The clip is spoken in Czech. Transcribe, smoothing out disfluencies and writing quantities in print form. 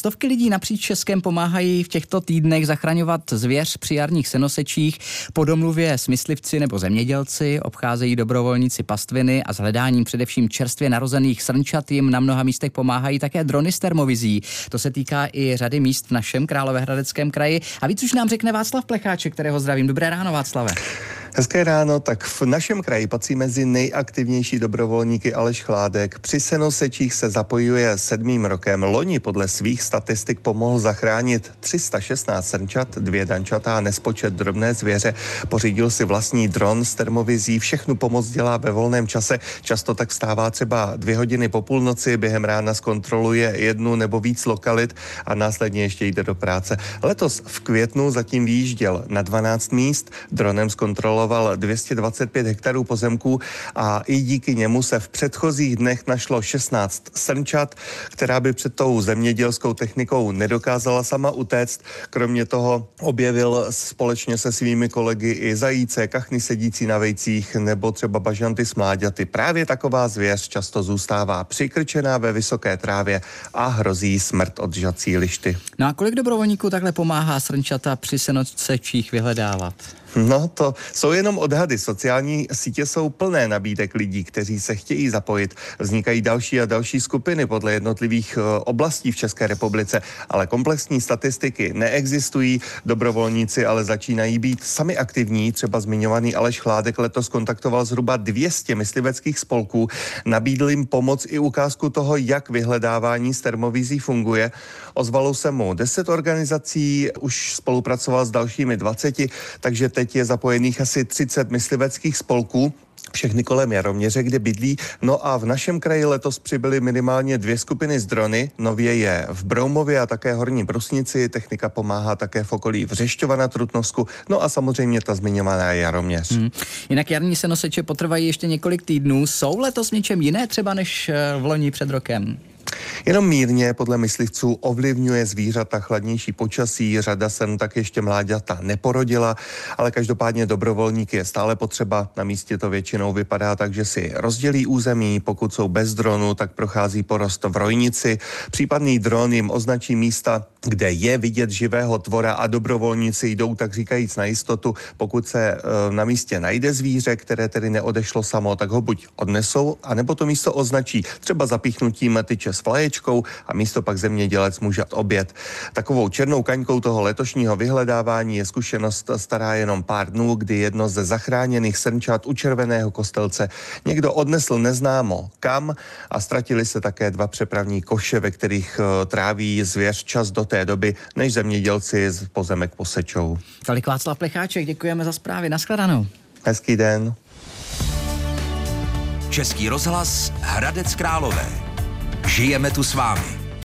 Stovky lidí napříč Českem pomáhají v těchto týdnech zachraňovat zvěř při jarních senosečích. Po domluvě s myslivci nebo zemědělci obcházejí dobrovolníci pastviny a s hledáním především čerstvě narozených srnčat jim na mnoha místech pomáhají také drony s termovizí. To se týká i řady míst v našem Královéhradeckém kraji. A víc už nám řekne Václav Plecháček, kterého zdravím. Dobré ráno, Václave. Hezké ráno, tak v našem kraji patří mezi nejaktivnější dobrovolníky Aleš Chládek. Při senosečích se zapojuje 7. rokem. Loni podle svých statistik pomohl zachránit 316 srnčat, 2 dančata a nespočet drobné zvěře. Pořídil si vlastní dron s termovizí, všechnu pomoc dělá ve volném čase. Často tak vstává třeba 2 hodiny po půlnoci, během rána zkontroluje 1 nebo víc lokalit a následně ještě jde do práce. Letos v květnu zatím vyjížděl na 12 míst, dronem zkontroloval 225 hektarů pozemků a i díky němu se v předchozích dnech našlo 16 srnčat, která by před tou zemědělskou technikou nedokázala sama utéct. Kromě toho objevil společně se svými kolegy i zajíce, kachny sedící na vejcích nebo třeba bažanty s mláďaty. Právě taková zvěř často zůstává přikrčená ve vysoké trávě a hrozí smrt od žací lišty. No a kolik dobrovolníků takhle pomáhá srnčata při senosečích vyhledávat? No, to jsou jenom odhady. Sociální sítě jsou plné nabídek lidí, kteří se chtějí zapojit. Vznikají další a další skupiny podle jednotlivých oblastí v České republice, ale komplexní statistiky neexistují. Dobrovolníci ale začínají být sami aktivní. Třeba zmiňovaný Aleš Chládek letos kontaktoval zhruba 200 mysliveckých spolků. Nabídl jim pomoc i ukázku toho, jak vyhledávání s termovizí funguje. Ozvalo se mu 10 organizací, už spolupracoval s dalšími 20, takže teď je zapojených asi 30 mysliveckých spolků. Všechny kolem Jaroměře, kde bydlí. No a v našem kraji letos přibyly minimálně 2 skupiny z drony. Nově je v Broumově a také Horní Brusnici. Technika pomáhá také v okolí Vřešťova na Trutnovsku. No a samozřejmě ta zmiňovaná Jaroměř. Jinak jarní senoseče potrvají ještě několik týdnů. Jsou letos něčem jiné třeba než v loni před rokem? Jenom mírně podle myslivců ovlivňuje zvířata chladnější počasí, řada srn tak ještě mláďata neporodila, ale každopádně dobrovolníky je stále potřeba. Na místě to většinou vypadá tak, že si rozdělí území, pokud jsou bez dronu, tak prochází porost v rojnici. Případný dron jim označí místa, kde je vidět živého tvora a dobrovolníci jdou tak říkajíc na jistotu. Pokud se na místě najde zvíře, které tedy neodešlo samo, tak ho buď odnesou, anebo to místo označí třeba zapíchnutím tyče s vlaječkou a místo pak zemědělec může obět. Takovou černou kaňkou toho letošního vyhledávání je zkušenost stará jenom pár dnů, kdy jedno ze zachráněných srnčat u Červeného Kostelce někdo odnesl neznámo kam a ztratili se také 2 přepravní koše, ve kterých tráví zvěř čas do té doby, než zemědělci z pozemek posečou. Tolik Václav Plecháček, děkujeme za zprávy. Nashledanou. Hezký den. Český rozhlas Hradec Králové. Žijeme tu s vámi.